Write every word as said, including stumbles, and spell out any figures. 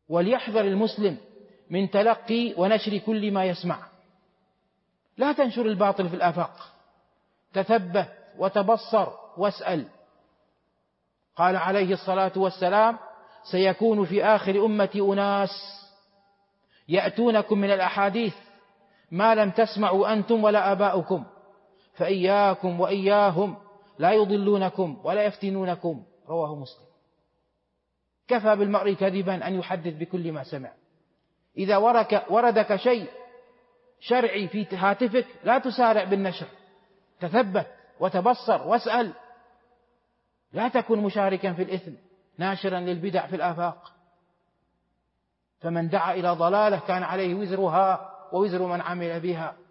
وليحذر المسلم من تلقي ونشر كل ما يسمع. لا تنشر الباطل في الآفاق، تثبت وتبصر واسأل. قال عليه الصلاة والسلام: سيكون في آخر أمتي أناس يأتونكم من الأحاديث ما لم تسمعوا أنتم ولا آباؤكم، فإياكم وإياهم لا يضلونكم ولا يفتنونكم. رواه مسلم. كفى بالمرء كذبا أن يحدث بكل ما سمع. إذا وردك شيء شرعي في هاتفك لا تسارع بالنشر، تثبت وتبصر واسأل. لا تكن مشاركا في الإثم ناشرا للبدع في الآفاق. فمن دعا إلى ضلالة كان عليه وزرها ووزر من عمل بها.